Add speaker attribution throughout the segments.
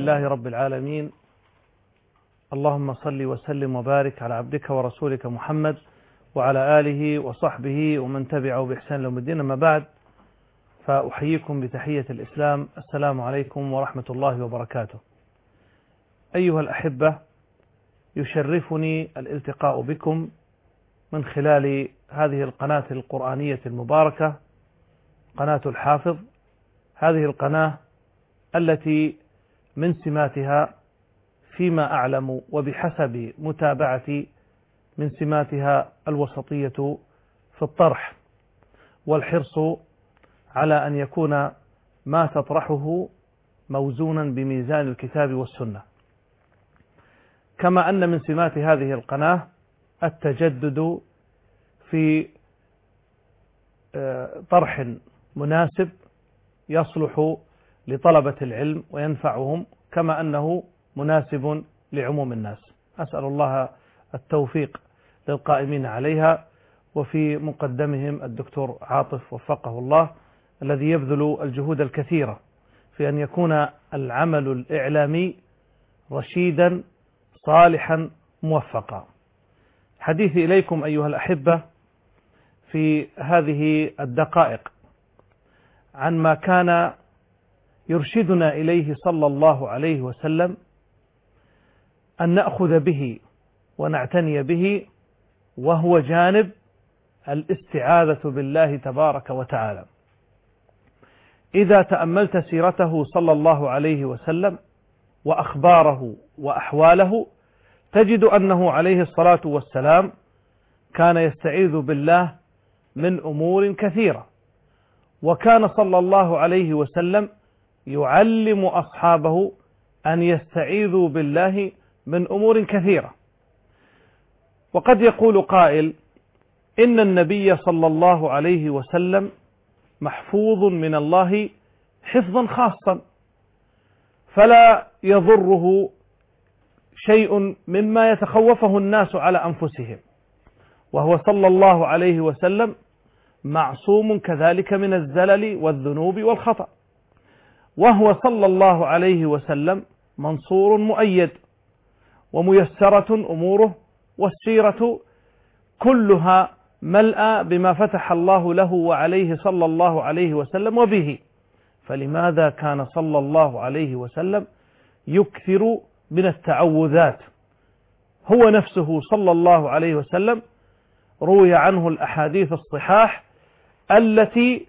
Speaker 1: لله رب العالمين. اللهم صل وسلم وبارك على عبدك ورسولك محمد وعلى آله وصحبه ومن تبعه بإحسان يوم الدين. أما بعد، فأحييكم بتحية الإسلام. السلام عليكم ورحمة الله وبركاته. أيها الأحبة، يشرفني الالتقاء بكم من خلال هذه القناة القرآنية المباركة، قناة الحافظ. هذه القناة التي من سماتها فيما أعلم وبحسب متابعتي من سماتها الوسطية في الطرح والحرص على أن يكون ما تطرحه موزونا بميزان الكتاب والسنة، كما أن من سمات هذه القناة التجدد في طرح مناسب يصلح لطلبة العلم وينفعهم، كما أنه مناسب لعموم الناس. أسأل الله التوفيق للقائمين عليها، وفي مقدمهم الدكتور عاطف وفقه الله، الذي يبذل الجهود الكثيرة في أن يكون العمل الإعلامي رشيدا صالحا موفقا. حديثي إليكم أيها الأحبة في هذه الدقائق عن ما كان يرشدنا إليه صلى الله عليه وسلم أن نأخذ به ونعتني به، وهو جانب الاستعاذة بالله تبارك وتعالى. إذا تأملت سيرته صلى الله عليه وسلم وأخباره وأحواله، تجد أنه عليه الصلاة والسلام كان يستعيذ بالله من أمور كثيرة، وكان صلى الله عليه وسلم يعلم أصحابه أن يستعيذوا بالله من أمور كثيرة. وقد يقول قائل إن النبي صلى الله عليه وسلم محفوظ من الله حفظا خاصا، فلا يضره شيء مما يتخوفه الناس على أنفسهم، وهو صلى الله عليه وسلم معصوم كذلك من الزلل والذنوب والخطأ، وهو صلى الله عليه وسلم منصور مؤيد وميسرة أموره، والسيرة كلها ملأى بما فتح الله له وعليه صلى الله عليه وسلم وبه. فلماذا كان صلى الله عليه وسلم يكثر من التعوذات؟ هو نفسه صلى الله عليه وسلم روي عنه الأحاديث الصحاح التي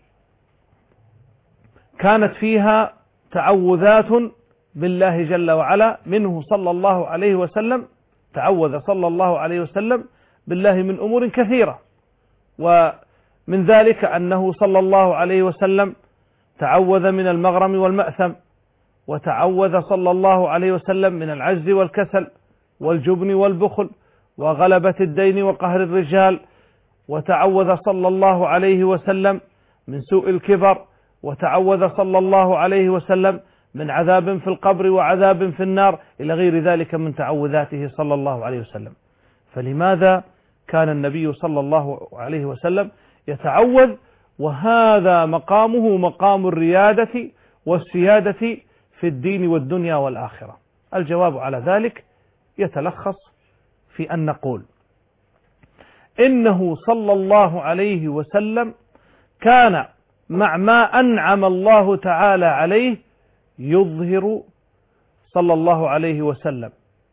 Speaker 1: كانت فيها تعوذات بالله جل وعلا. منه صلى الله عليه وسلم تعوذ صلى الله عليه وسلم بالله من أمور كثيرة، ومن ذلك أنه صلى الله عليه وسلم تعوذ من المغرم والمأثم، وتعوذ صلى الله عليه وسلم من العجز والكسل والجبن والبخل وغلبة الدين وقهر الرجال، وتعوذ صلى الله عليه وسلم من سوء الكبر، وتعوذ صلى الله عليه وسلم من عذاب في القبر وعذاب في النار، إلى غير ذلك من تعوذاته صلى الله عليه وسلم. فلماذا كان النبي صلى الله عليه وسلم يتعوذ، وهذا مقامه مقام الريادة والسيادة في الدين والدنيا والآخرة؟ الجواب على ذلك يتلخص في أن نقول إنه صلى الله عليه وسلم كان مع ما أنعم الله تعالى عليه يظهر صلى الله عليه وسلم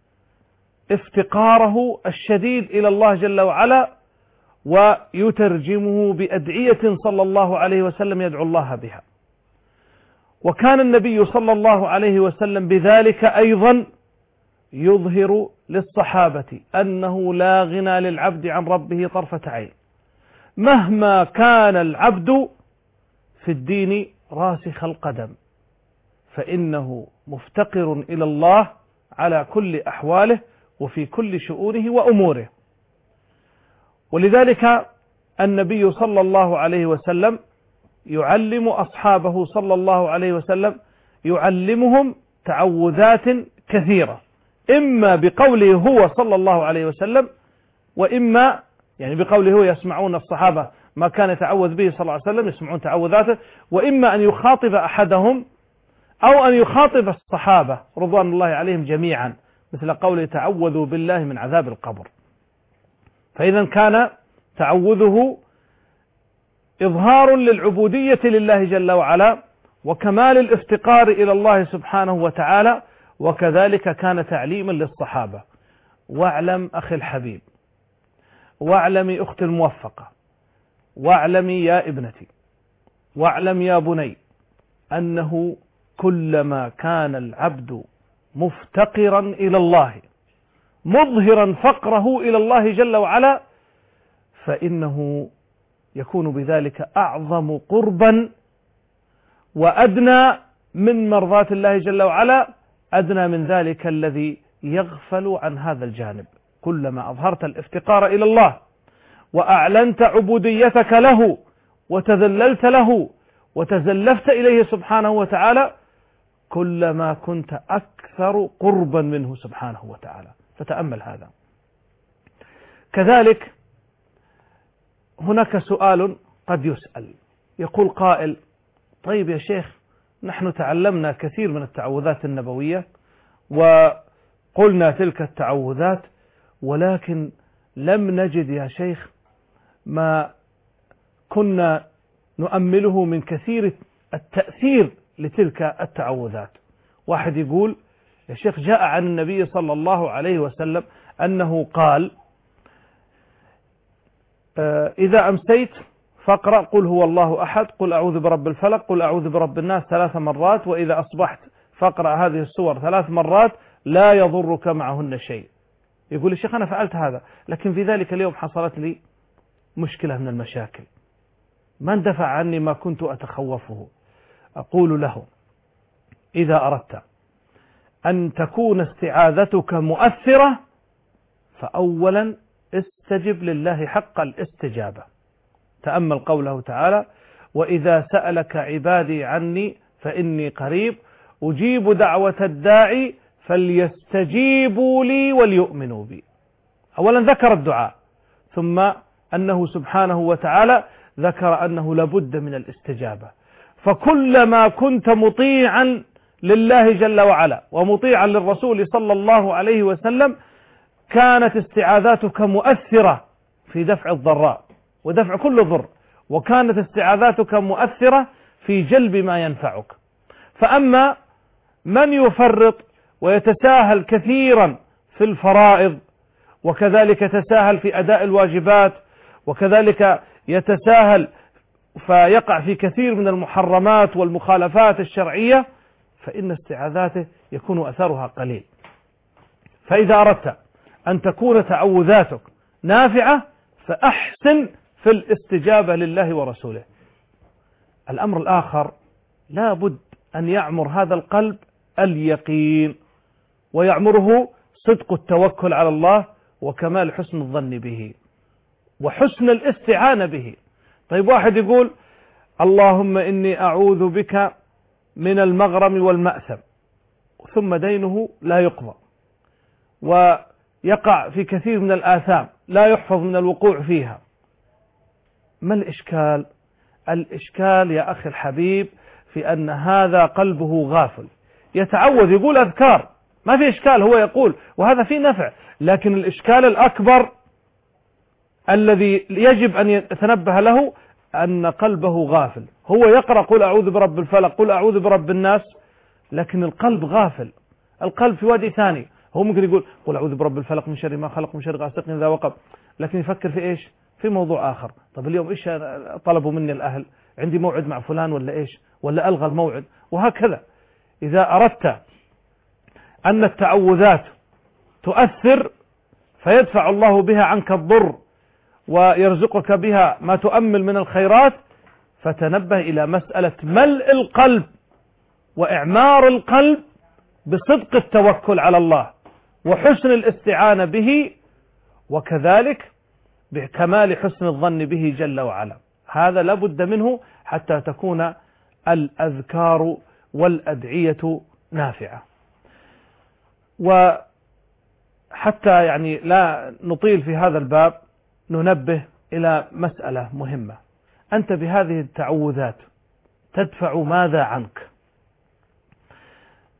Speaker 1: افتقاره الشديد إلى الله جل وعلا، ويترجمه بأدعية صلى الله عليه وسلم يدعو الله بها. وكان النبي صلى الله عليه وسلم بذلك أيضا يظهر للصحابة أنه لا غنى للعبد عن ربه طرفة عين، مهما كان العبد في الدين راسخ القدم، فإنه مفتقر إلى الله على كل أحواله وفي كل شؤونه وأموره. ولذلك النبي صلى الله عليه وسلم يعلم أصحابه صلى الله عليه وسلم، يعلمهم تعوذات كثيرة، إما بقوله هو صلى الله عليه وسلم، وإما يعني بقوله هو يسمعون الصحابة ما كان يتعوذ به صلى الله عليه وسلم، يسمعون تعوذاته، وإما أن يخاطب أحدهم أو أن يخاطب الصحابة رضوان الله عليهم جميعا، مثل قوله تعوذوا بالله من عذاب القبر. فإذا كان تعوذه إظهار للعبودية لله جل وعلا وكمال الافتقار إلى الله سبحانه وتعالى، وكذلك كان تعليما للصحابة. واعلم أخي الحبيب، واعلمي أختي الموفقة، واعلمي يا ابنتي، واعلم يا بني، أنه كلما كان العبد مفتقرا إلى الله مظهرا فقره إلى الله جل وعلا، فإنه يكون بذلك أعظم قربا وأدنى من مرضاة الله جل وعلا، أدنى من ذلك الذي يغفل عن هذا الجانب. كلما أظهرت الافتقار إلى الله وأعلنت عبوديتك له وتذللت له وتزلفت إليه سبحانه وتعالى، كلما كنت أكثر قربا منه سبحانه وتعالى. فتأمل هذا. كذلك هناك سؤال قد يسأل، يقول قائل: طيب يا شيخ، نحن تعلمنا كثير من التعوذات النبوية وقلنا تلك التعوذات، ولكن لم نجد يا شيخ ما كنا نؤمله من كثير التأثير لتلك التعوذات. واحد يقول: يا شيخ، جاء عن النبي صلى الله عليه وسلم أنه قال: إذا أمسيت فاقرأ قل هو الله أحد، قل أعوذ برب الفلق، قل أعوذ برب الناس 3 مرات، وإذا أصبحت فاقرأ هذه السور 3 مرات لا يضرك معهن شيء. يقول: يا شيخ، أنا فعلت هذا، لكن في ذلك اليوم حصلت لي مشكلة من المشاكل، ما اندفع عني ما كنت أتخوفه. أقول له: إذا أردت أن تكون استعاذتك مؤثرة، فأولا استجب لله حق الاستجابة. تأمل قوله تعالى: وإذا سألك عبادي عني فإني قريب أجيب دعوة الداعي فليستجيبوا لي وليؤمنوا بي. أولا ذكر الدعاء، ثم أنه سبحانه وتعالى ذكر أنه لابد من الاستجابة. فكلما كنت مطيعا لله جل وعلا ومطيعا للرسول صلى الله عليه وسلم كانت استعاذاتك مؤثرة في دفع الضراء ودفع كل ضر، وكانت استعاذاتك مؤثرة في جلب ما ينفعك. فأما من يفرط ويتساهل كثيرا في الفرائض، وكذلك يتساهل في أداء الواجبات، وكذلك يتساهل فيقع في كثير من المحرمات والمخالفات الشرعية، فإن استعاذاته يكون أثرها قليل. فإذا أردت أن تكون تعوذاتك نافعة فأحسن في الاستجابة لله ورسوله. الأمر الآخر، لا بد أن يعمر هذا القلب اليقين، ويعمره صدق التوكل على الله وكمال حسن الظن به وحسن الاستعانة به. طيب، واحد يقول: اللهم إني أعوذ بك من المغرم والمأثم، ثم دينه لا يقضى ويقع في كثير من الآثام لا يحفظ من الوقوع فيها. ما الإشكال؟ الإشكال يا أخي الحبيب في أن هذا قلبه غافل، يتعوذ يقول أذكار، ما في إشكال، هو يقول وهذا فيه نفع، لكن الإشكال الأكبر الذي يجب أن يتنبه له أن قلبه غافل. هو يقرأ قل أعوذ برب الفلق، قل أعوذ برب الناس، لكن القلب غافل، القلب في وادي ثاني. هو ممكن يقول قل أعوذ برب الفلق من شر ما خلق من شر غاسق إذا وقب، لكن يفكر في إيش؟ في موضوع آخر. طب اليوم إيش طلبوا مني الأهل؟ عندي موعد مع فلان ولا إيش؟ ولا ألغى الموعد؟ وهكذا. إذا أردت أن التعوذات تؤثر فيدفع الله بها عنك الضر ويرزقك بها ما تؤمل من الخيرات، فتنبه إلى مسألة ملء القلب وإعمار القلب بصدق التوكل على الله وحسن الاستعانة به، وكذلك بكمال حسن الظن به جل وعلا. هذا لابد منه حتى تكون الأذكار والأدعية نافعة. وحتى يعني لا نطيل في هذا الباب، ننبه إلى مسألة مهمة. أنت بهذه التعوذات تدفع ماذا عنك؟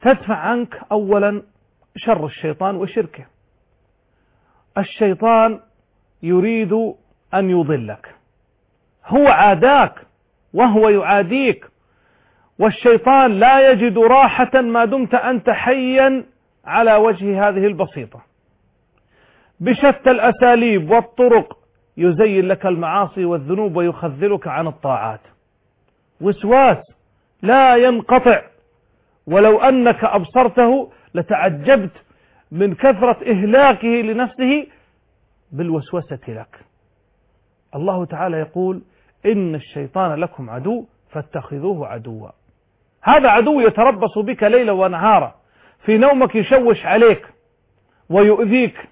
Speaker 1: تدفع عنك أولا شر الشيطان وشركه. الشيطان يريد أن يضلك، هو عاداك وهو يعاديك، والشيطان لا يجد راحة ما دمت أنت حيا على وجه هذه البسيطة. بشتى الأساليب والطرق يزين لك المعاصي والذنوب ويخذلك عن الطاعات. وسواس لا ينقطع، ولو أنك أبصرته لتعجبت من كثرة إهلاكه لنفسه بالوسوسة لك. الله تعالى يقول: إن الشيطان لكم عدو فاتخذوه عدوا. هذا عدو يتربص بك ليلا ونهارا، في نومك يشوش عليك ويؤذيك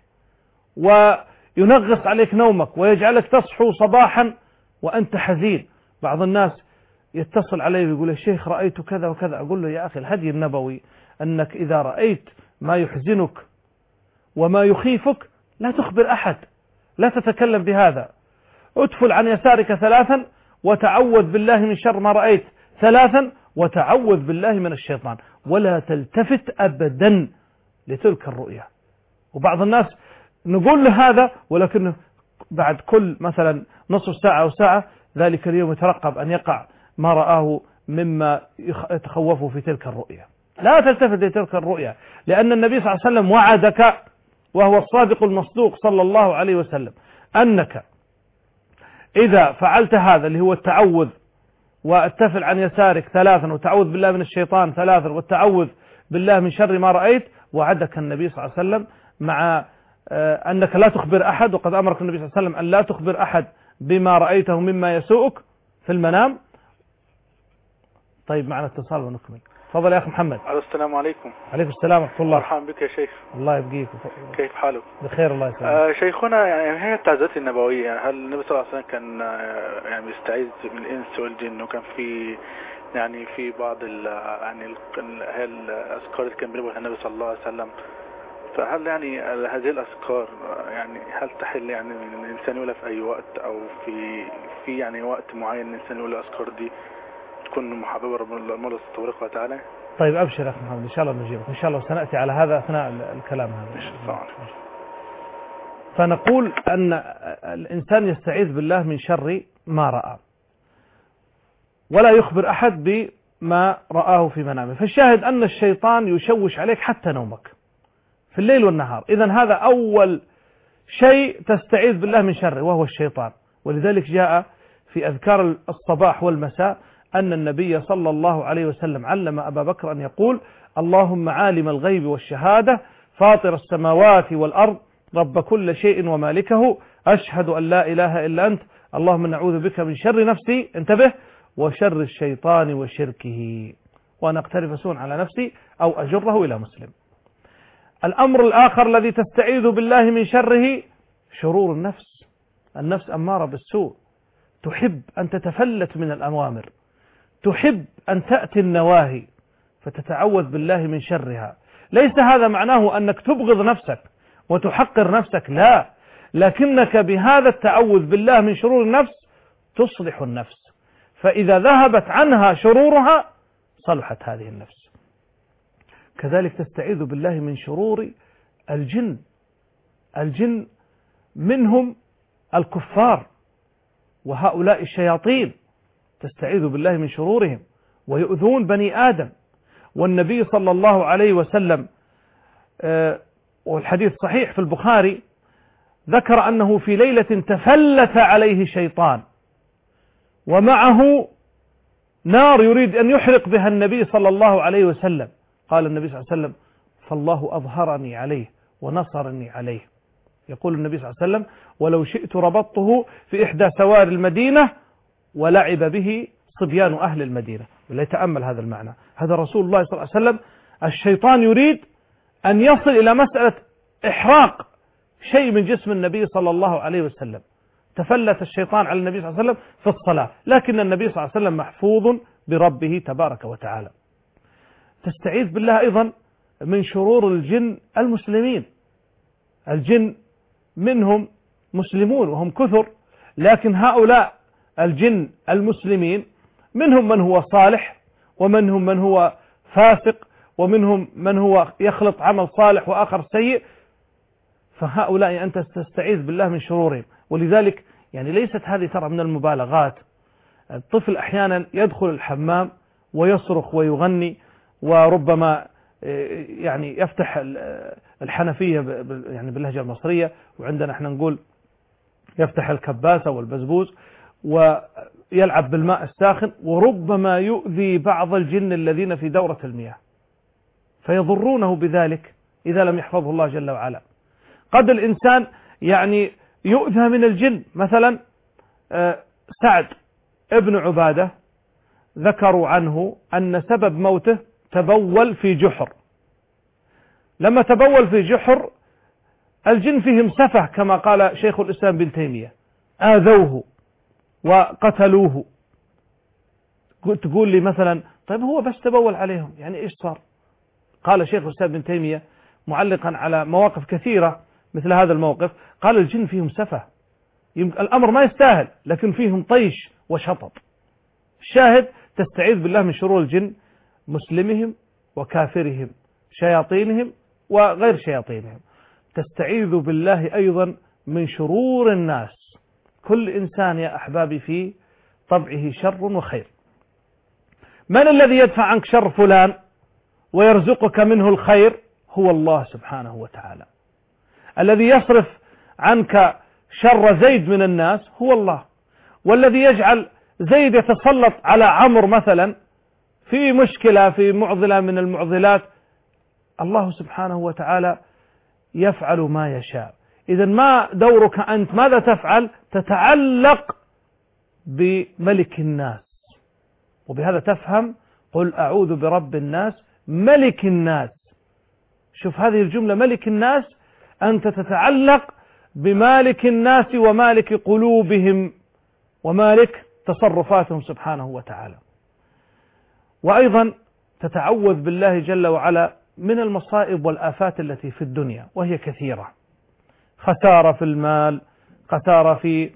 Speaker 1: وينغص عليك نومك ويجعلك تصحو صباحا وأنت حزين. بعض الناس يتصل علي ويقول: يا شيخ رأيت كذا وكذا. أقول له: يا أخي الهدي النبوي أنك إذا رأيت ما يحزنك وما يخيفك لا تخبر أحد، لا تتكلم بهذا. ادفل عن يسارك 3 وتعوذ بالله من شر ما رأيت 3 وتعوذ بالله من الشيطان، ولا تلتفت أبدا لتلك الرؤيا. وبعض الناس نقول له هذا، ولكن بعد كل مثلا نصف ساعة أو ساعة ذلك اليوم يترقب أن يقع ما رآه مما يتخوفه في تلك الرؤيا. لا تلتفت لتلك الرؤيا، لأن النبي صلى الله عليه وسلم وعدك وهو الصادق المصدوق صلى الله عليه وسلم أنك إذا فعلت هذا اللي هو التعوذ والتفل عن يسارك 3 وتعوذ بالله من الشيطان 3 والتعوذ بالله من شر ما رأيت، وعدك النبي صلى الله عليه وسلم مع أنك لا تخبر أحد، وقد أمرك النبي صلى الله عليه وسلم أن لا تخبر أحد بما رأيته مما يسوءك في المنام. طيب معنا اتصال ونكمل. تفضل يا أخي محمد.
Speaker 2: السلام عليكم.
Speaker 1: عليكم السلام ورحمة الله.
Speaker 2: مرحبا بك يا شيخ.
Speaker 1: الله يبقيك.
Speaker 2: كيف حالك؟
Speaker 1: بخير الله يسلمك.
Speaker 2: شيخنا، يعني هي التعزيات النبوية، هل النبي صلى الله عليه وسلم كان يعني بيستعيذ من الإنس والجن، وكان في يعني في بعض يعني هي الأذكار اللي كان بيقولها النبي صلى الله عليه وسلم، فهل يعني هذه الأذكار يعني هل تحل يعني ان الإنسان يقولها في أي وقت، أو في يعني وقت معين الإنسان يقول الأذكار دي تكون محببة لله تبارك وتعالى؟
Speaker 1: طيب أبشر يا أخي محمد، إن شاء الله نجيبك إن شاء الله، وسنأتي على هذا أثناء الكلام هذا. فنقول أن الإنسان يستعيذ بالله من شر ما رأى، ولا يخبر أحد بما رآه في منامه. فالشاهد أن الشيطان يشوش عليك حتى نومك في الليل والنهار. إذن هذا أول شيء تستعيذ بالله من شره وهو الشيطان. ولذلك جاء في أذكار الصباح والمساء أن النبي صلى الله عليه وسلم علم أبا بكر أن يقول: اللهم عالم الغيب والشهادة فاطر السماوات والأرض رب كل شيء ومالكه أشهد أن لا إله إلا أنت اللهم نعوذ بك من شر نفسي، انتبه، وشر الشيطان وشركه، وأن أقترف سوءا على نفسي أو أجره إلى مسلم. الأمر الآخر الذي تستعيذ بالله من شره شرور النفس. النفس أمارة بالسوء، تحب أن تتفلت من الأوامر، تحب أن تأتي النواهي، فتتعوذ بالله من شرها. ليس هذا معناه أنك تبغض نفسك وتحقر نفسك، لا، لكنك بهذا التعوذ بالله من شرور النفس تصلح النفس، فإذا ذهبت عنها شرورها صلحت هذه النفس. كذلك تستعيذ بالله من شرور الجن. الجن منهم الكفار وهؤلاء الشياطين، تستعيذ بالله من شرورهم ويؤذون بني آدم. والنبي صلى الله عليه وسلم والحديث صحيح في البخاري ذكر أنه في ليلة تفلت عليه شيطان ومعه نار يريد أن يحرق بها النبي صلى الله عليه وسلم. قال النبي صلى الله عليه وسلم: فالله أظهرني عليه ونصرني عليه. يقول النبي صلى الله عليه وسلم: ولو شئت ربطته في إحدى سوار المدينة ولعب به صبيان أهل المدينة. ولا يتأمل هذا المعنى، هذا رسول الله صلى الله عليه وسلم. الشيطان يريد أن يصل إلى مسألة إحراق شيء من جسم النبي صلى الله عليه وسلم. تفلت الشيطان على النبي صلى الله عليه وسلم في الصلاة، لكن النبي صلى الله عليه وسلم محفوظ بربه تبارك وتعالى. تستعيذ بالله أيضا من شرور الجن المسلمين. الجن منهم مسلمون وهم كثر، لكن هؤلاء الجن المسلمين منهم من هو صالح ومنهم من هو فاسق ومنهم من هو يخلط عمل صالح وآخر سيء، فهؤلاء أنت تستعيذ بالله من شرورهم. ولذلك يعني ليست هذه ترى من المبالغات. الطفل أحيانا يدخل الحمام ويصرخ ويغني، وربما يعني يفتح الحنفية يعني باللهجة المصرية، وعندنا احنا نقول يفتح الكباسة والبزبوز ويلعب بالماء الساخن، وربما يؤذي بعض الجن الذين في دورة المياه فيضرونه بذلك إذا لم يحفظه الله جل وعلا. قد الإنسان يعني يؤذى من الجن. مثلا سعد ابن عبادة ذكروا عنه أن سبب موته تبول في جحر. لما تبول في جحر الجن فيهم سفه كما قال شيخ الإسلام بن تيمية، آذوه وقتلوه. تقول لي مثلا طيب هو بس تبول عليهم يعني إيش صار؟ قال شيخ الإسلام بن تيمية معلقا على مواقف كثيرة مثل هذا الموقف، قال الجن فيهم سفه، الأمر ما يستاهل لكن فيهم طيش وشطط. الشاهد تستعيذ بالله من شرور الجن، مسلمهم وكافرهم، شياطينهم وغير شياطينهم. تستعيذ بالله أيضا من شرور الناس. كل إنسان يا أحبابي في طبعه شر وخير. من الذي يدفع عنك شر فلان ويرزقك منه الخير؟ هو الله سبحانه وتعالى. الذي يصرف عنك شر زيد من الناس هو الله. والذي يجعل زيد يتسلط على عمرو مثلا في مشكلة في معضلة من المعضلات، الله سبحانه وتعالى يفعل ما يشاء. إذا ما دورك أنت؟ ماذا تفعل؟ تتعلق بملك الناس، وبهذا تفهم قل أعوذ برب الناس ملك الناس. شوف هذه الجملة ملك الناس، أنت تتعلق بمالك الناس ومالك قلوبهم ومالك تصرفاتهم سبحانه وتعالى. وأيضا تتعوذ بالله جل وعلا من المصائب والآفات التي في الدنيا وهي كثيرة. خسارة في المال، خسارة في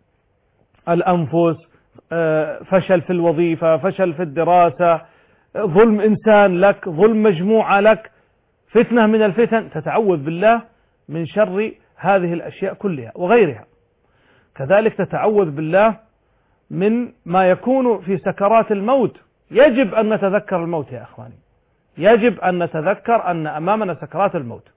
Speaker 1: الأنفس، فشل في الوظيفة، فشل في الدراسة، ظلم إنسان لك، ظلم مجموعة لك، فتنة من الفتن. تتعوذ بالله من شر هذه الأشياء كلها وغيرها. كذلك تتعوذ بالله من ما يكون في سكرات الموت. يجب أن نتذكر الموت يا أخواني، يجب أن نتذكر أن أمامنا سكرات الموت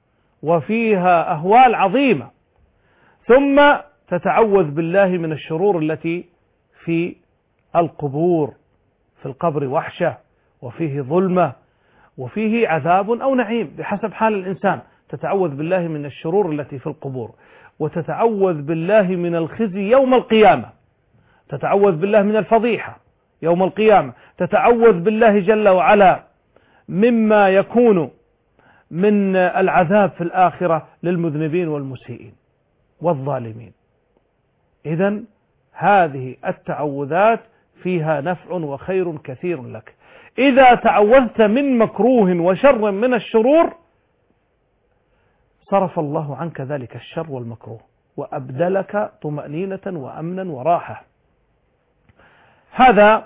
Speaker 1: وفيها أهوال عظيمة. ثم تتعوذ بالله من الشرور التي في القبور. في القبر وحشة وفيه ظلمة وفيه عذاب أو نعيم بحسب حال الإنسان. تتعوذ بالله من الشرور التي في القبور، وتتعوذ بالله من الخزي يوم القيامة، تتعوذ بالله من الفضيحة يوم القيامة، تتعوذ بالله جل وعلا مما يكون من العذاب في الآخرة للمذنبين والمسيئين والظالمين. إذن هذه التعوذات فيها نفع وخير كثير لك. إذا تعوذت من مكروه وشر من الشرور صرف الله عنك ذلك الشر والمكروه وأبدلك طمأنينة وأمنا وراحة. هذا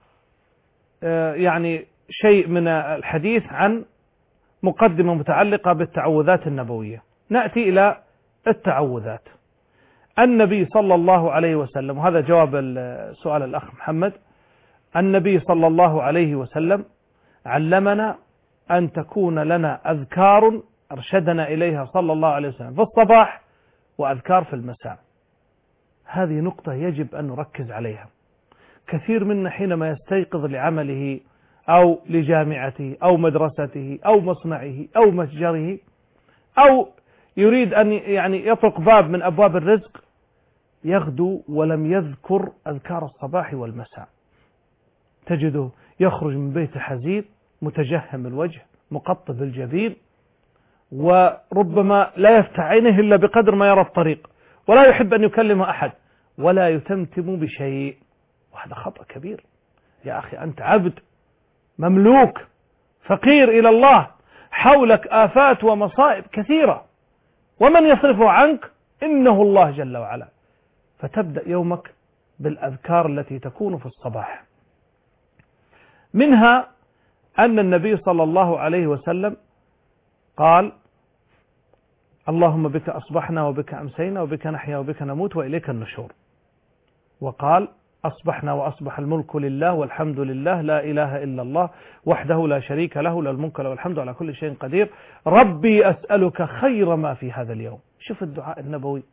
Speaker 1: يعني شيء من الحديث عن مقدمة متعلقة بالتعوذات النبوية. نأتي إلى التعوذات. النبي صلى الله عليه وسلم، وهذا جواب سؤال الأخ محمد، النبي صلى الله عليه وسلم علمنا أن تكون لنا أذكار أرشدنا إليها صلى الله عليه وسلم في الصباح وأذكار في المساء. هذه نقطة يجب أن نركز عليها. كثير منا حينما يستيقظ لعمله أو لجامعته أو مدرسته أو مصنعه أو متجره أو يريد أن يعني يطرق باب من أبواب الرزق يغدو ولم يذكر أذكار الصباح والمساء. تجده يخرج من بيته حزين متجهم الوجه مقطب الجبين، وربما لا يفتح عينه إلا بقدر ما يرى الطريق، ولا يحب أن يكلم أحد، ولا يتمتم بشيء. وهذا خطأ كبير. يا أخي أنت عبد مملوك فقير إلى الله، حولك آفات ومصائب كثيرة، ومن يصرفه عنك؟ إنه الله جل وعلا. فتبدأ يومك بالأذكار التي تكون في الصباح. منها أن النبي صلى الله عليه وسلم قال: اللهم بك أصبحنا وبك أمسينا وبك نحيا وبك نموت وإليك النشور. وقال: أصبحنا وأصبح الملك لله والحمد لله لا إله إلا الله وحده لا شريك له له الملك وله الحمد على كل شيء قدير ربي أسألك خير ما في هذا اليوم. شوف الدعاء النبوي،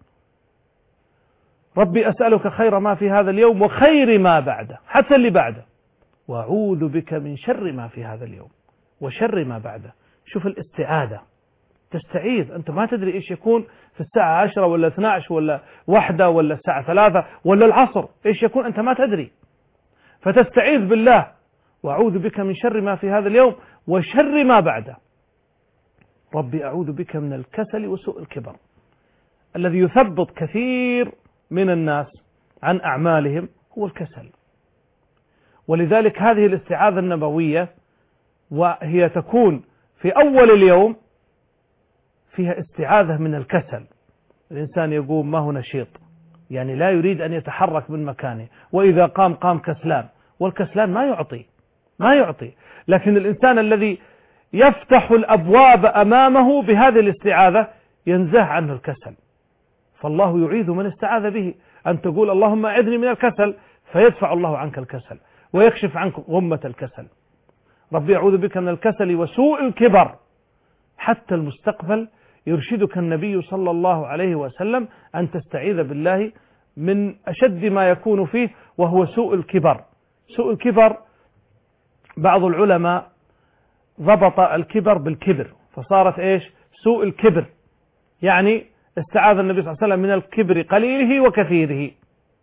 Speaker 1: ربي أسألك خير ما في هذا اليوم وخير ما بعده، حتى اللي بعده، وأعوذ بك من شر ما في هذا اليوم وشر ما بعده. شوف الاستعاذة، تستعيذ، أنت ما تدري إيش يكون في الساعة 10 ولا 12 ولا 1 ولا الساعة 3 ولا العصر، إيش يكون أنت ما تدري، فتستعيذ بالله: وأعوذ بك من شر ما في هذا اليوم وشر ما بعده. ربي أعوذ بك من الكسل وسوء الكبر الذي يثبط كثير من الناس عن أعمالهم هو الكسل. ولذلك هذه الاستعاذة النبوية وهي تكون في أول اليوم فيها استعاذة من الكسل. الإنسان يقوم ما هو نشيط، يعني لا يريد أن يتحرك من مكانه، وإذا قام كسلان، والكسلان ما يعطي. لكن الإنسان الذي يفتح الأبواب أمامه بهذه الاستعاذة ينزه عنه الكسل. فالله يعيذ من استعاذ به، أن تقول اللهم أعذني من الكسل فيدفع الله عنك الكسل ويكشف عنك غمة الكسل. ربي أعوذ بك من الكسل وسوء الكبر. حتى المستقبل يرشدك النبي صلى الله عليه وسلم أن تستعيذ بالله من أشد ما يكون فيه، وهو سوء الكبر. سوء الكبر بعض العلماء ضبط الكبر بالكبر، فصارت إيش؟ سوء الكبر، يعني استعاذ النبي صلى الله عليه وسلم من الكبر قليله وكثيره.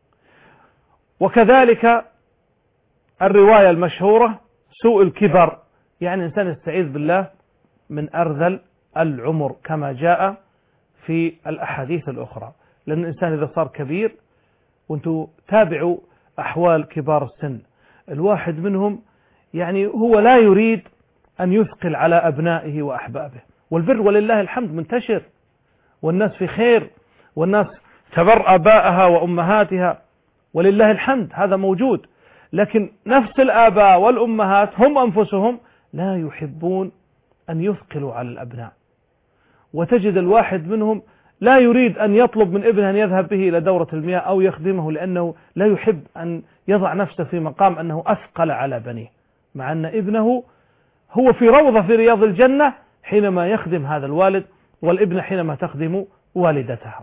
Speaker 1: وكذلك الرواية المشهورة سوء الكبر، يعني إنسان يستعيذ بالله من أرذل العمر كما جاء في الأحاديث الأخرى. لأن الإنسان إذا صار كبير، وانتم تابعوا أحوال كبار السن، الواحد منهم يعني هو لا يريد أن يثقل على أبنائه وأحبابه، والبر ولله الحمد منتشر، والناس في خير، والناس تبر آبائها وأمهاتها ولله الحمد، هذا موجود. لكن نفس الآباء والأمهات هم أنفسهم لا يحبون أن يثقلوا على الأبناء، وتجد الواحد منهم لا يريد أن يطلب من ابنه أن يذهب به إلى دورة المياه أو يخدمه، لأنه لا يحب أن يضع نفسه في مقام أنه أثقل على بنيه، مع أن ابنه هو في روضة في رياض الجنة حينما يخدم هذا الوالد، والابن حينما تخدم والدتها.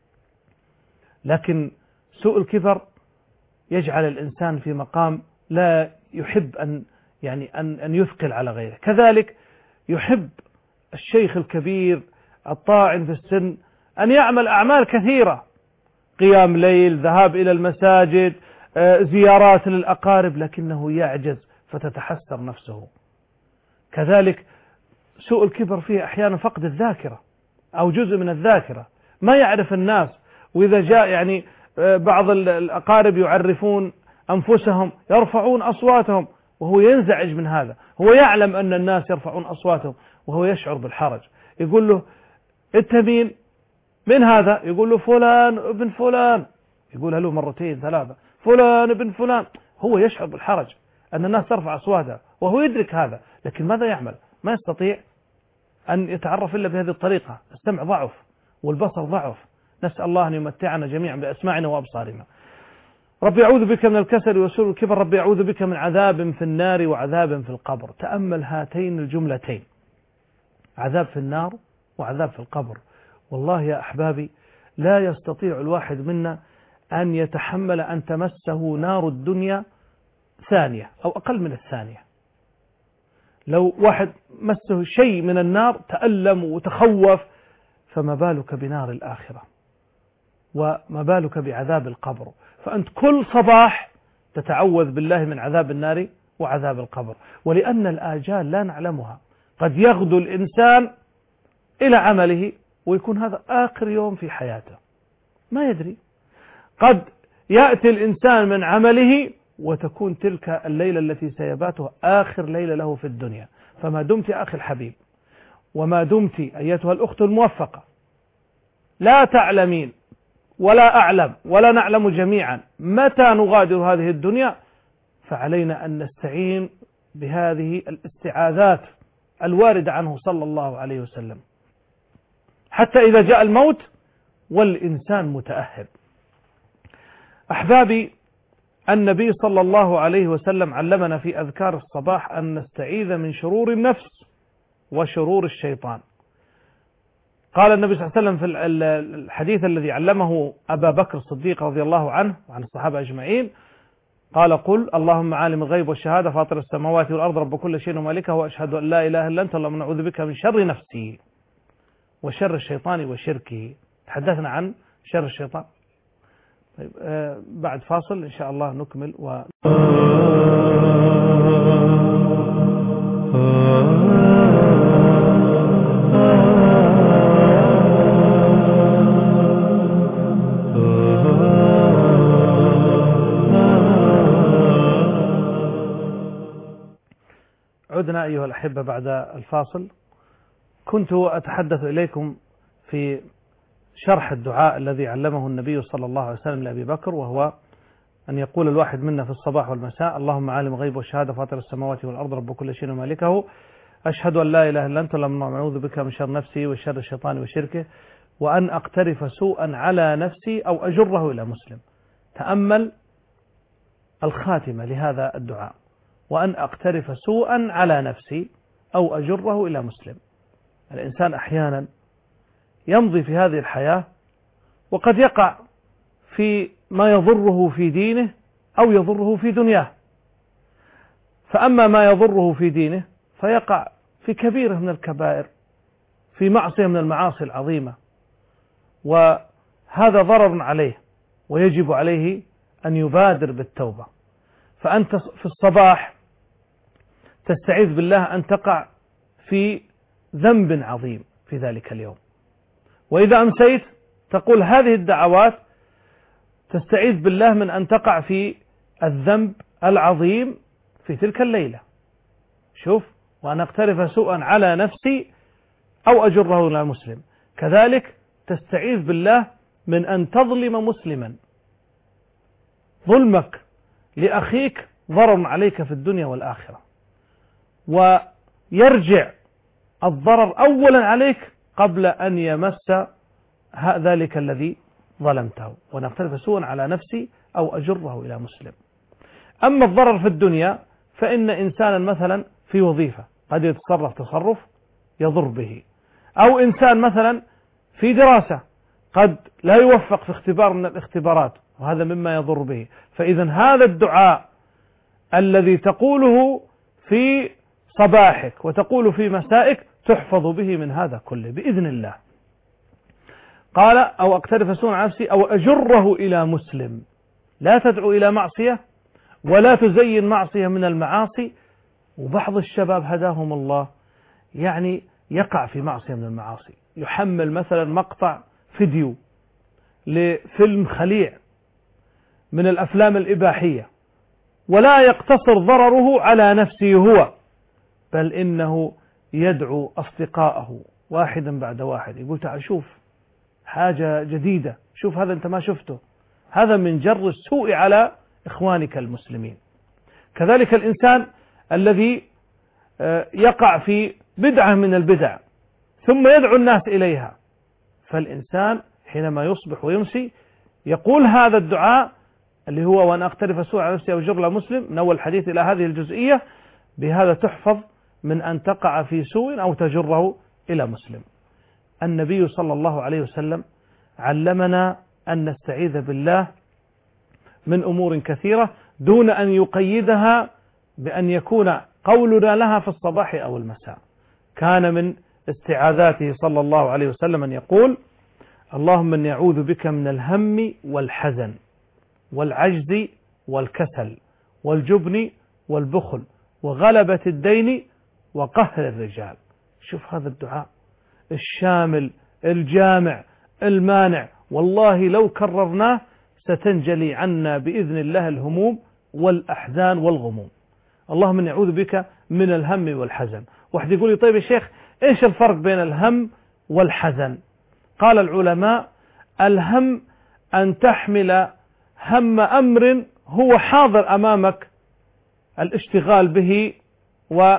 Speaker 1: لكن سوء الكبر يجعل الإنسان في مقام لا يحب أن يثقل على غيره. كذلك يحب الشيخ الكبير الطاعن في السن أن يعمل أعمال كثيرة، قيام ليل، ذهاب إلى المساجد، زيارات للأقارب، لكنه يعجز فتتحسر نفسه. كذلك سوء الكبر فيه أحيانا فقد الذاكرة أو جزء من الذاكرة، ما يعرف الناس، وإذا جاء بعض الأقارب يعرفون أنفسهم يرفعون أصواتهم وهو ينزعج من هذا، هو يعلم أن الناس يرفعون أصواتهم وهو يشعر بالحرج. يقول له أنت مين؟ من هذا؟ يقول له فلان ابن فلان، يقولها له 2 3، فلان ابن فلان. هو يشعر بالحرج أن الناس ترفع أصواتها وهو يدرك هذا، لكن ماذا يعمل؟ ما يستطيع أن يتعرف إلا بهذه الطريقة. السمع ضعف والبصر ضعف، نسأل الله أن يمتعنا جميعا بأسماعنا وأبصارنا. ربي أعوذ بك من الكسل وسوء الكبر، ربي أعوذ بك من عذاب في النار وعذاب في القبر. تأمل هاتين الجملتين، عذاب في النار وعذاب في القبر. والله يا أحبابي لا يستطيع الواحد منا أن يتحمل أن تمسه نار الدنيا ثانية أو أقل من الثانية. لو واحد مسه شيء من النار تألم وتخوف، فما بالك بنار الآخرة، وما بالك بعذاب القبر. فأنت كل صباح تتعوذ بالله من عذاب النار وعذاب القبر. ولأن الآجال لا نعلمها، قد يغدو الإنسان إلى عمله ويكون هذا آخر يوم في حياته، ما يدري. قد يأتي الإنسان من عمله وتكون تلك الليلة التي سيباتها آخر ليلة له في الدنيا. فما دمت أخي الحبيب، وما دمت أيتها الأخت الموفقة لا تعلمين ولا أعلم ولا نعلم جميعا متى نغادر هذه الدنيا، فعلينا أن نستعين بهذه الاستعاذات الواردة عنه صلى الله عليه وسلم، حتى إذا جاء الموت والإنسان متأهب. أحبابي، النبي صلى الله عليه وسلم علمنا في أذكار الصباح أن نستعيذ من شرور النفس وشرور الشيطان. قال النبي صلى الله عليه وسلم في الحديث الذي علمه أبا بكر الصديق رضي الله عنه وعن الصحابة أجمعين، قال: قل اللهم عالم الغيب والشهادة فاطر السماوات والأرض رب كل شيء ومالكه وأشهد أن لا إله إلا أنت اللهم نعوذ بك من شر نفسي وشر الشيطان وشركه. تحدثنا عن شر الشيطان. طيب، بعد فاصل إن شاء الله نكمل عدنا أيها الأحبة بعد الفاصل. كنت أتحدث إليكم في شرح الدعاء الذي علمه النبي صلى الله عليه وسلم لأبي بكر، وهو أن يقول الواحد منا في الصباح والمساء: اللهم عالم الغيب والشهادة فاطر السماوات والأرض رب كل شيء ومالكه أشهد أن لا إله إلا أنت اللهم نعوذ بك من شر نفسي وشر الشيطان وشركه وأن أقترف سوءا على نفسي أو أجره إلى مسلم. تأمل الخاتمة لهذا الدعاء: وأن أقترف سوءا على نفسي أو أجره إلى مسلم. الإنسان أحيانا يمضي في هذه الحياة وقد يقع في ما يضره في دينه أو يضره في دنياه. فأما ما يضره في دينه فيقع في كبيرة من الكبائر، في معصية من المعاصي العظيمة، وهذا ضرر عليه ويجب عليه أن يبادر بالتوبة. فأنت في الصباح تستعيذ بالله أن تقع في ذنب عظيم في ذلك اليوم، وإذا أمسيت تقول هذه الدعوات تستعيذ بالله من أن تقع في الذنب العظيم في تلك الليلة. شوف: وأن أقترف سوءا على نفسي أو أجره إلى مسلم. كذلك تستعيذ بالله من أن تظلم مسلما. ظلمك لأخيك ضرر عليك في الدنيا والآخرة، ويرجع الضرر أولا عليك قبل أن يمس ذلك الذي ظلمته. ونقترف سوءا على نفسي أو أجره إلى مسلم. أما الضرر في الدنيا فإن إنسانا مثلا في وظيفة قد يتصرف تصرف يضر به، أو إنسان مثلا في دراسة قد لا يوفق في اختبار من الاختبارات وهذا مما يضر به. فإذا هذا الدعاء الذي تقوله في صباحك وتقول في مسائك تحفظ به من هذا كله بإذن الله. قال: أو أقترف سوءا على نفسي أو أجره إلى مسلم. لا تدعو إلى معصية ولا تزين معصية من المعاصي. وبعض الشباب هداهم الله يعني يقع في معصية من المعاصي، يحمل مثلا مقطع فيديو لفيلم خليع من الأفلام الإباحية، ولا يقتصر ضرره على نفسه هو، بل إنه يدعو أصدقائه واحدا بعد واحد، يقول: تعال شوف حاجة جديدة، شوف هذا أنت ما شفته. هذا من جر السوء على إخوانك المسلمين. كذلك الإنسان الذي يقع في بدعة من البدع ثم يدعو الناس إليها. فالإنسان حينما يصبح ويمسي يقول هذا الدعاء اللي هو: وأن أقترف سوء على نفسي أو أجر مسلم. من أول الحديث إلى هذه الجزئية، بهذا تحفظ من أن تقع في سوء أو تجره إلى مسلم. النبي صلى الله عليه وسلم علمنا أن نستعيذ بالله من أمور كثيرة دون أن يقيدها بأن يكون قولنا لها في الصباح أو المساء. كان من استعاذاته صلى الله عليه وسلم أن يقول: اللهم إني أعوذ بك من الهم والحزن والعجز والكسل والجبن والبخل وغلبة الدين وقهر الرجال. شوف هذا الدعاء الشامل الجامع المانع، والله لو كررناه ستنجلي عنا بإذن الله الهموم والأحزان والغموم. اللهم إني أعوذ بك من الهم والحزن. واحد يقول لي: طيب يا شيخ إيش الفرق بين الهم والحزن؟ قال العلماء: الهم أن تحمل هم أمر هو حاضر أمامك الاشتغال به و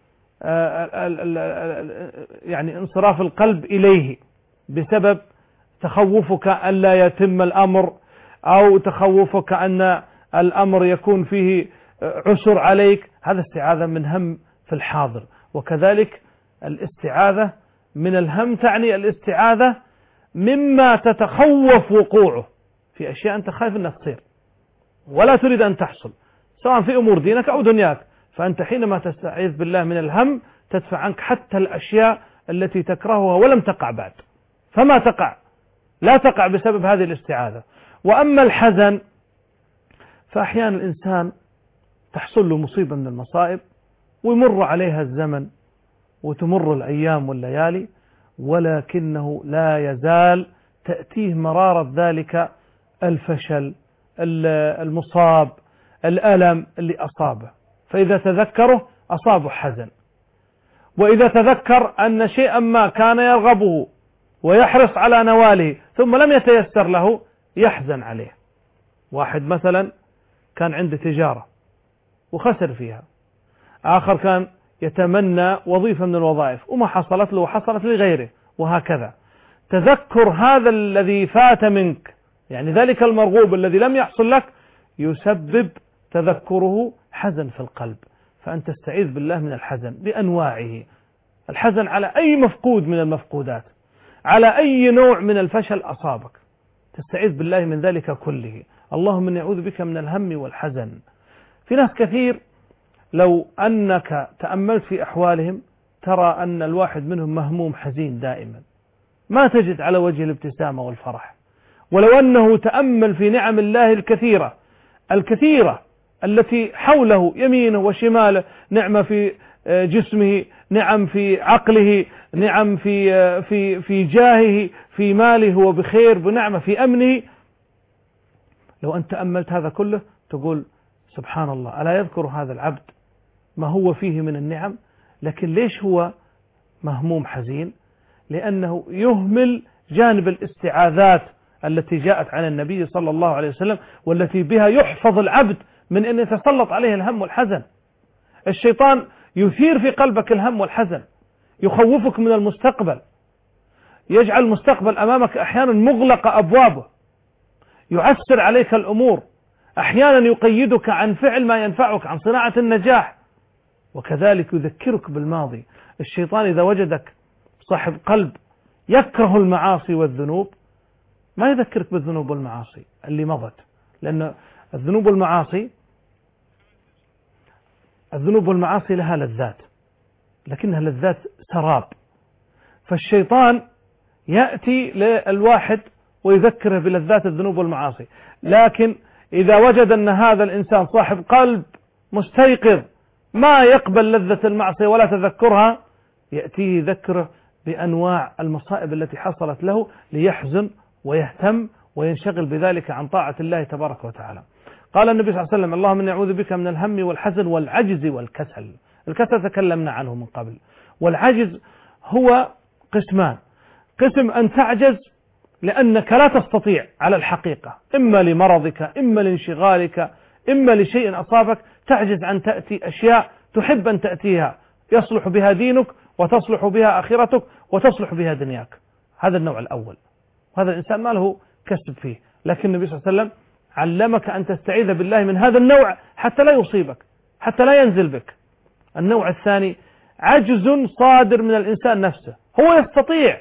Speaker 1: يعني انصراف القلب إليه بسبب تخوفك أن لا يتم الأمر، أو تخوفك أن الأمر يكون فيه عسر عليك. هذا استعاذة من هم في الحاضر. وكذلك الاستعاذة من الهم تعني الاستعاذة مما تتخوف وقوعه، في أشياء أنت خايف أنها تصير ولا تريد أن تحصل، سواء في أمور دينك أو دنياك. فأنت حينما تستعيذ بالله من الهم تدفع عنك حتى الأشياء التي تكرهها ولم تقع بعد، فما تقع، لا تقع بسبب هذه الاستعاذة. وأما الحزن فأحيانا الإنسان تحصل له مصيبة من المصائب ويمر عليها الزمن وتمر الأيام والليالي، ولكنه لا يزال تأتيه مرارة ذلك الفشل، المصاب، الألم اللي أصابه، فإذا تذكره أصابه حزن. وإذا تذكر أن شيئا ما كان يرغبه ويحرص على نواله ثم لم يتيسر له يحزن عليه. واحد مثلا كان عنده تجارة وخسر فيها، آخر كان يتمنى وظيفة من الوظائف وما حصلت له وحصلت لغيره، وهكذا. تذكر هذا الذي فات منك، يعني ذلك المرغوب الذي لم يحصل لك، يسبب تذكره حزن في القلب. فأنت تستعيذ بالله من الحزن بأنواعه، الحزن على أي مفقود من المفقودات، على أي نوع من الفشل أصابك، تستعيذ بالله من ذلك كله. اللهم إني أعوذ بك من الهم والحزن. في ناس كثير لو أنك تأملت في أحوالهم ترى أن الواحد منهم مهموم حزين دائما، ما تجد على وجه الابتسامة والفرح. ولو أنه تأمل في نعم الله الكثيرة التي حوله يمينه وشماله، نعمة في جسمه، نعم في عقله، نعم في جاهه، في ماله هو بخير، بنعمة في أمنه، لو أن تأملت هذا كله تقول سبحان الله، ألا يذكر هذا العبد ما هو فيه من النعم؟ لكن ليش هو مهموم حزين؟ لأنه يهمل جانب الاستعاذات التي جاءت عن النبي صلى الله عليه وسلم، والتي بها يحفظ العبد من أن يتسلط عليه الهم والحزن. الشيطان يثير في قلبك الهم والحزن، يخوفك من المستقبل، يجعل المستقبل أمامك أحيانا مغلقة أبوابه، يعسر عليك الأمور، أحيانا يقيدك عن فعل ما ينفعك، عن صناعة النجاح، وكذلك يذكرك بالماضي. الشيطان إذا وجدك صاحب قلب يكره المعاصي والذنوب ما يذكرك بالذنوب والمعاصي اللي مضت، لأن الذنوب والمعاصي لها لذات، لكنها لذات سراب. فالشيطان يأتي للواحد ويذكره بلذات الذنوب والمعاصي، لكن إذا وجد أن هذا الإنسان صاحب قلب مستيقظ ما يقبل لذة المعصية ولا تذكرها، يأتيه يذكره بأنواع المصائب التي حصلت له ليحزن ويهتم وينشغل بذلك عن طاعة الله تبارك وتعالى. قال النبي صلى الله عليه وسلم اللهم إني أعوذ بك من الهم والحزن والعجز والكسل. الكسل تكلمنا عنه من قبل، والعجز هو قسمان: قسم أن تعجز لأنك لا تستطيع على الحقيقة، إما لمرضك، إما لانشغالك، إما لشيء أصابك، تعجز عن تأتي أشياء تحب أن تأتيها يصلح بها دينك وتصلح بها آخرتك وتصلح بها دنياك. هذا النوع الأول، وهذا الإنسان ما له كسب فيه، لكن النبي صلى الله عليه وسلم علمك أن تستعيذ بالله من هذا النوع حتى لا يصيبك، حتى لا ينزل بك. النوع الثاني عجز صادر من الإنسان نفسه، هو يستطيع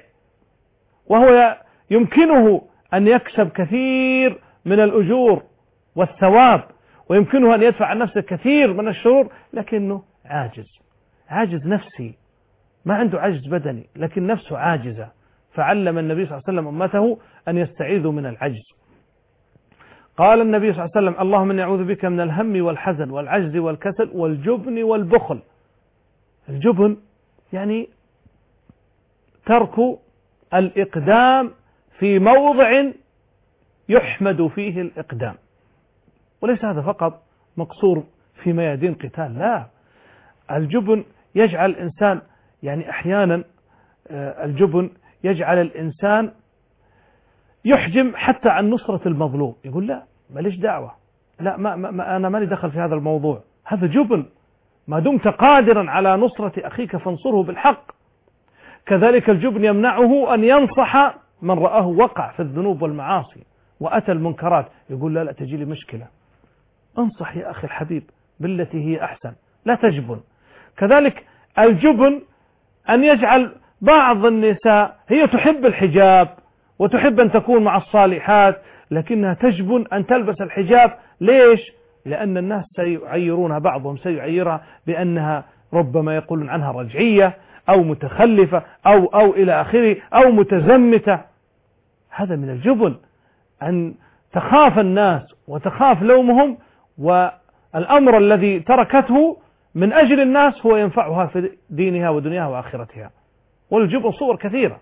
Speaker 1: وهو يمكنه أن يكسب كثير من الأجور والثواب، ويمكنه أن يدفع عن نفسه كثير من الشرور، لكنه عاجز نفسي، ما عنده عجز بدني لكن نفسه عاجزة. فعلم النبي صلى الله عليه وسلم أمته أن يستعيذوا من العجز. قال النبي صلى الله عليه وسلم اللهم إني أعوذ بك من الهم والحزن والعجز والكسل والجبن والبخل. الجبن يعني ترك الإقدام في موضع يحمد فيه الإقدام، وليس هذا فقط مقصور في ميادين قتال، لا، الجبن يجعل الإنسان يعني أحيانا الجبن يجعل الإنسان يحجم حتى عن نصرة المظلوم، يقول لا ماليش دعوة، لا ما أنا مالي دخل في هذا الموضوع، هذا جبن، ما دمت قادرا على نصرة أخيك فانصره بالحق. كذلك الجبن يمنعه أن ينصح من رآه وقع في الذنوب والمعاصي وأتى المنكرات، يقول لا تجي لي مشكلة، انصح يا أخي الحبيب بالتي هي أحسن، لا تجبن. كذلك الجبن أن يجعل بعض النساء هي تحب الحجاب وتحب أن تكون مع الصالحات، لكنها تجبن أن تلبس الحجاب. ليش؟ لأن الناس سيعيرونها، بعضهم سيعيرها بأنها ربما يقولون عنها رجعية أو متخلفة أو إلى آخره أو متزمتة. هذا من الجبن، أن تخاف الناس وتخاف لومهم، والأمر الذي تركته من أجل الناس هو ينفعها في دينها ودنياها وآخرتها. والجبن صور كثيرة.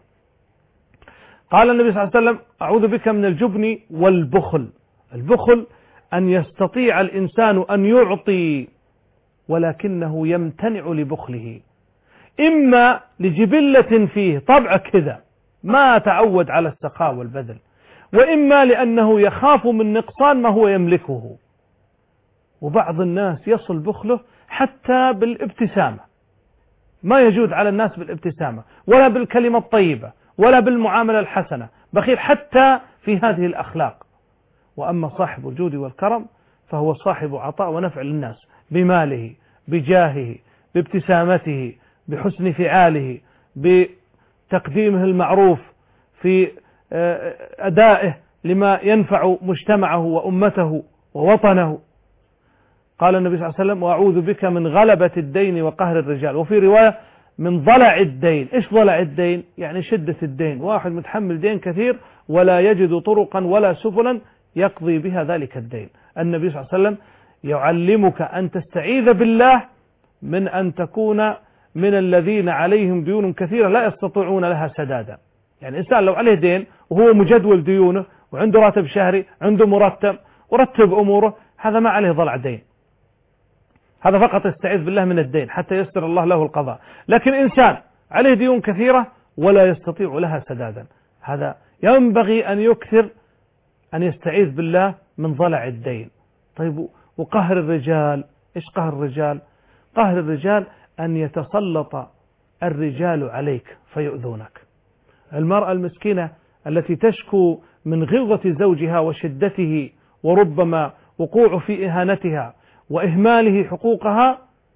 Speaker 1: قال النبي صلى الله عليه وسلم: أعوذ بك من الجبن والبخل. البخل أن يستطيع الإنسان أن يعطي ولكنه يمتنع لبخله، إما لجبلة فيه طبع كذا ما تعود على السخاء والبذل، وإما لأنه يخاف من نقصان ما هو يملكه. وبعض الناس يصل بخله حتى بالابتسامة، ما يجود على الناس بالابتسامة ولا بالكلمة الطيبة ولا بالمعاملة الحسنة، بخيل حتى في هذه الأخلاق. وأما صاحب الجود والكرم فهو صاحب عطاء ونفع للناس بماله، بجاهه، بابتسامته، بحسن فعاله، بتقديمه المعروف، في أدائه لما ينفع مجتمعه وأمته ووطنه. قال النبي صلى الله عليه وسلم: وأعوذ بك من غلبة الدين وقهر الرجال. وفي رواية من ضلع الدين. إيش ضلع الدين؟ يعني شدة الدين، واحد متحمل دين كثير ولا يجد طرقا ولا سبلا يقضي بها ذلك الدين. النبي صلى الله عليه وسلم يعلمك أن تستعيذ بالله من أن تكون من الذين عليهم ديون كثيرة لا يستطيعون لها سدادا. يعني الإنسان لو عليه دين وهو مجدول ديونه وعنده راتب شهري، عنده مرتب ورتب أموره، هذا ما عليه ضلع دين، هذا فقط يستعيذ بالله من الدين حتى يسر الله له القضاء. لكن إنسان عليه ديون كثيرة ولا يستطيع لها سدادا، هذا ينبغي أن يكثر أن يستعيذ بالله من ضلع الدين. طيب، وقهر الرجال، إيش قهر الرجال؟ قهر الرجال أن يتسلط الرجال عليك فيؤذونك. المرأة المسكينة التي تشكو من غلظة زوجها وشدته وربما وقوع في إهانتها وإهماله حقوقها،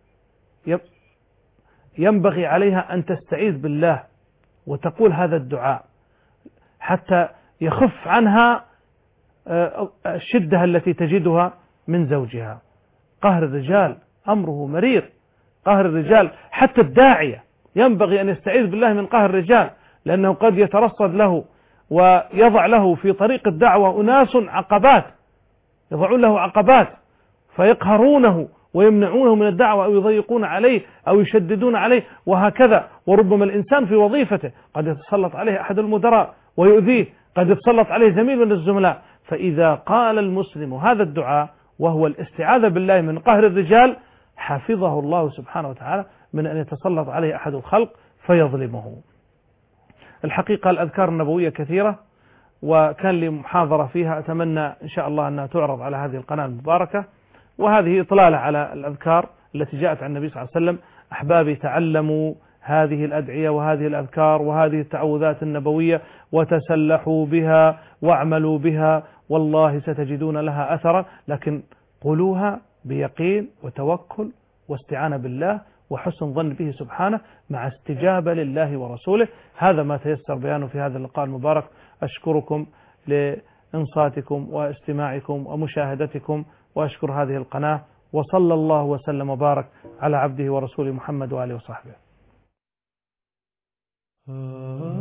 Speaker 1: ينبغي عليها أن تستعيذ بالله وتقول هذا الدعاء حتى يخف عنها الشدة التي تجدها من زوجها. قهر الرجال أمره مرير. قهر الرجال حتى الداعية ينبغي أن يستعيذ بالله من قهر الرجال، لأنه قد يترصد له ويضع له في طريق الدعوة أناس عقبات، يضعون له عقبات فيقهرونه ويمنعونه من الدعوة أو يضيقون عليه أو يشددون عليه وهكذا. وربما الإنسان في وظيفته قد يتسلط عليه أحد المدراء ويؤذيه، قد يتسلط عليه زميل من الزملاء. فإذا قال المسلم هذا الدعاء وهو الاستعاذة بالله من قهر الرجال، حفظه الله سبحانه وتعالى من أن يتسلط عليه أحد الخلق فيظلمه. الحقيقة الأذكار النبوية كثيرة، وكان لي محاضرة فيها أتمنى إن شاء الله أنها تعرض على هذه القناة المباركة، وهذه إطلالة على الأذكار التي جاءت عن النبي صلى الله عليه وسلم. أحبابي، تعلموا هذه الأدعية وهذه الأذكار وهذه التعوذات النبوية وتسلحوا بها واعملوا بها، والله ستجدون لها أثرا، لكن قولوها بيقين وتوكل واستعانة بالله وحسن ظن به سبحانه مع استجابة لله ورسوله. هذا ما تيسر بيانه في هذا اللقاء المبارك. أشكركم لإنصاتكم واستماعكم ومشاهدتكم، وأشكر هذه القناة، وصلى الله وسلم وبارك على عبده ورسوله محمد وآله وصحبه.